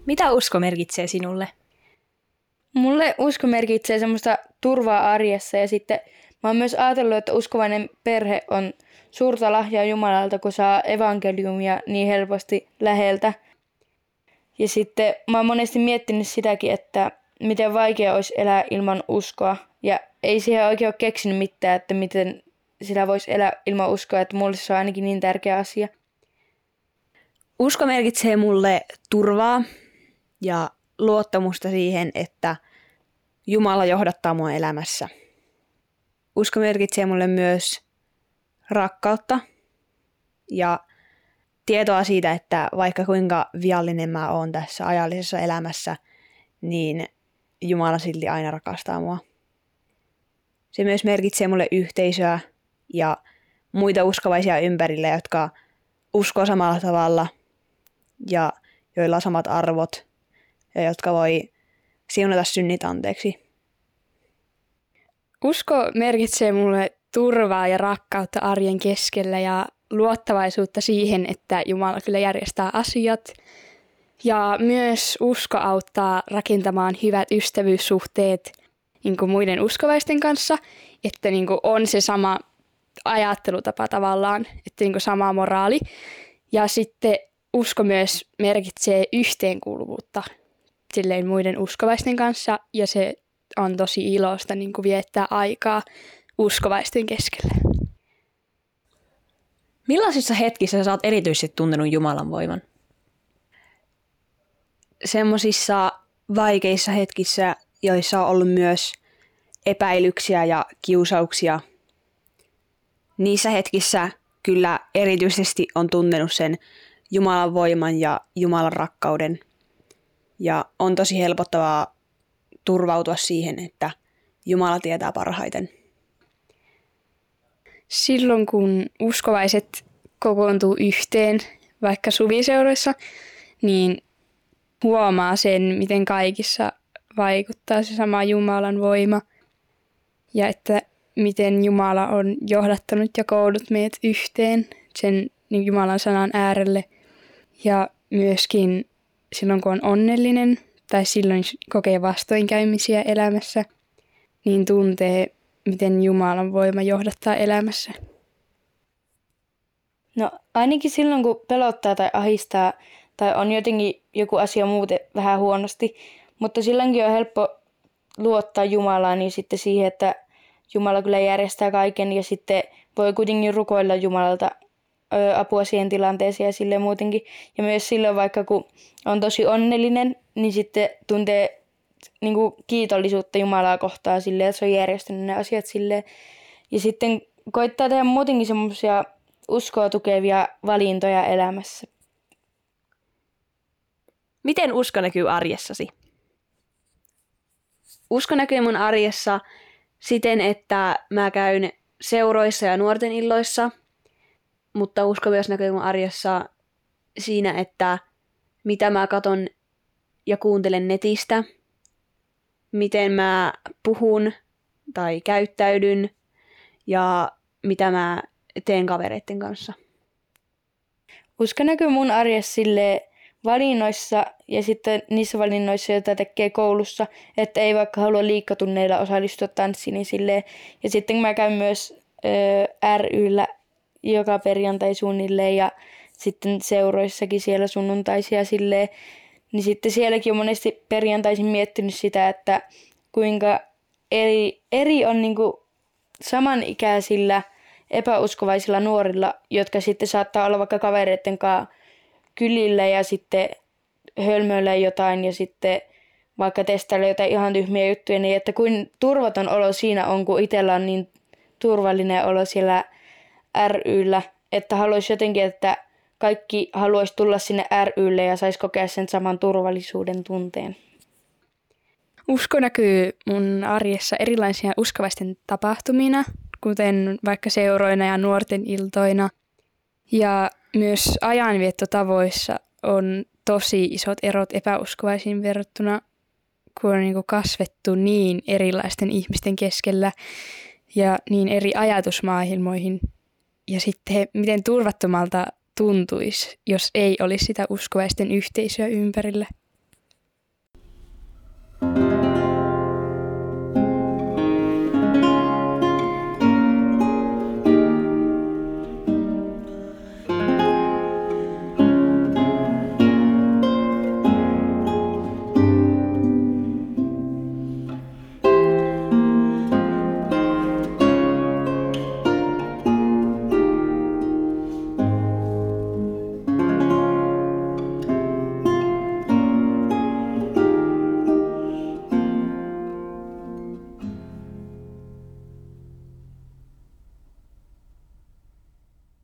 Mitä usko merkitsee sinulle? Mulle usko merkitsee semmoista turvaa arjessa ja sitten mä oon myös ajatellut, että uskovainen perhe on suurta lahjaa Jumalalta, kun saa evankeliumia niin helposti läheltä. Ja sitten mä oon monesti miettinyt sitäkin, että miten vaikea olisi elää ilman uskoa. Ja ei siihen oikein ole keksinyt mitään, että miten sitä voisi elää ilman uskoa, että mulle se on ainakin niin tärkeä asia. Usko merkitsee mulle turvaa ja luottamusta siihen, että Jumala johdattaa mua elämässä. Usko merkitsee mulle myös rakkautta ja tietoa siitä, että vaikka kuinka viallinen mä oon tässä ajallisessa elämässä, niin Jumala silti aina rakastaa mua. Se myös merkitsee mulle yhteisöä ja muita uskovaisia ympärillä, jotka uskoo samalla tavalla ja joilla on samat arvot ja jotka voi siunata synnit anteeksi. Usko merkitsee mulle turvaa ja rakkautta arjen keskellä ja luottavaisuutta siihen, että Jumala kyllä järjestää asiat. Ja myös usko auttaa rakentamaan hyvät ystävyyssuhteet niin kuin muiden uskovaisten kanssa, että niin kuin on se sama ajattelutapa tavallaan, että niin kuin sama moraali. Ja sitten usko myös merkitsee yhteenkuuluvuutta silleen muiden uskovaisten kanssa ja se on tosi iloista niin kuin viettää aikaa uskovaisten keskellä. Millaisissa hetkissä sä oot erityisesti tuntenut Jumalan voiman? Semmoisissa vaikeissa hetkissä, joissa on ollut myös epäilyksiä ja kiusauksia. Niissä hetkissä kyllä erityisesti on tuntenut sen Jumalan voiman ja Jumalan rakkauden. Ja on tosi helpottavaa turvautua siihen, että Jumala tietää parhaiten. Silloin kun uskovaiset kokoontuu yhteen, vaikka suviseuroissa, niin huomaa sen, miten kaikissa vaikuttaa se sama Jumalan voima. Ja että miten Jumala on johdattanut ja koonnut meidät yhteen sen Jumalan sanan äärelle. Ja myöskin silloin kun on onnellinen tai silloin kokee vastoinkäymisiä elämässä, niin tuntee, miten Jumalan voima johdattaa elämässä. No ainakin silloin, kun pelottaa tai ahistaa tai on jotenkin joku asia muuten vähän huonosti, mutta silloinkin on helppo luottaa Jumalaan niin sitten siihen, että Jumala kyllä järjestää kaiken ja sitten voi kuitenkin rukoilla Jumalalta apua siihen tilanteeseen ja silleen muutenkin. Ja myös silloin vaikka kun on tosi onnellinen, niin sitten tuntee niin kuin kiitollisuutta Jumalaa kohtaan silleen, että se on järjestänyt ne asiat silleen. Ja sitten koittaa tehdä muutenkin semmoisia uskoa tukevia valintoja elämässä. Miten usko näkyy arjessasi? Usko näkyy mun arjessa siten, että mä käyn seuroissa ja nuorten illoissa, mutta usko myös näkyy mun arjessa siinä, että mitä mä katon ja kuuntelen netistä, miten mä puhun tai käyttäydyn ja mitä mä teen kavereiden kanssa. Usko näkyy mun arjessa silleen valinnoissa ja sitten niissä valinnoissa, joita tekee koulussa, että ei vaikka halua liikkatunneilla osallistua tanssiin, niin silleen. Ja sitten mä käyn myös ry:llä joka perjantai suunnilleen ja sitten seuroissakin siellä sunnuntaisia silleen, niin sitten sielläkin on monesti perjantaisin miettinyt sitä, että kuinka eri on niinku samanikäisillä epäuskovaisilla nuorilla, jotka sitten saattaa olla vaikka kavereiden kanssa kylillä ja sitten hölmöillä jotain ja sitten vaikka testailla jotain ihan tyhmiä juttuja, niin että kuin turvaton olo siinä on, kun itsellä on niin turvallinen olo siellä ry:llä, että haluaisi jotenkin, että kaikki haluaisi tulla sinne ry:lle ja saisi kokea sen saman turvallisuuden tunteen. Usko näkyy mun arjessa erilaisia uskovaisten tapahtumina, kuten vaikka seuroina ja nuorten iltoina. Ja myös ajanviettotavoissa on tosi isot erot epäuskovaisiin verrattuna, kun on niin kasvettu niin erilaisten ihmisten keskellä ja niin eri ajatusmaailmoihin. Ja sitten miten turvattomalta tuntuisi, jos ei olisi sitä uskovaisten yhteisöä ympärillä.